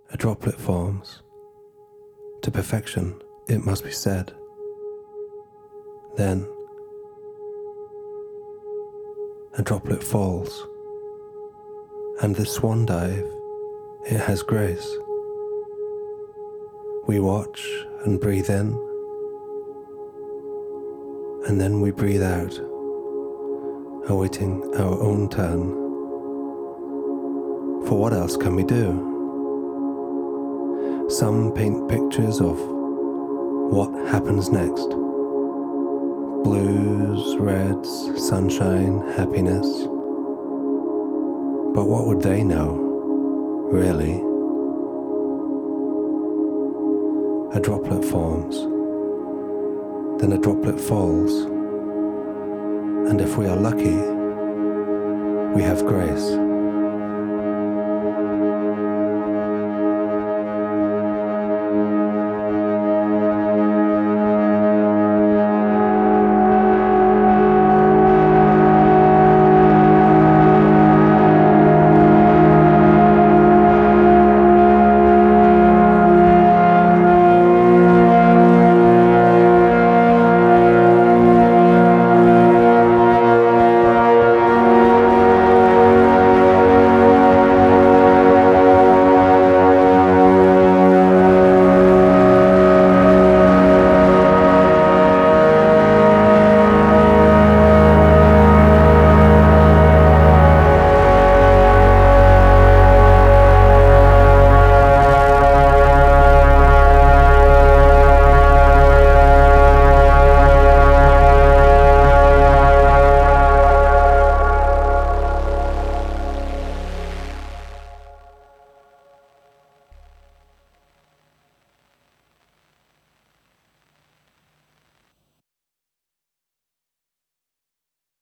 A droplet forms. To perfection, it must be said. Then, a droplet falls, and the swan dive, it has grace. We watch and breathe in, and then we breathe out, awaiting our own turn. For what else can we do? Some paint pictures of what happens next. Blues, reds, sunshine, happiness. But what would they know, really? A droplet forms, then a droplet falls, and if we are lucky, we have grace.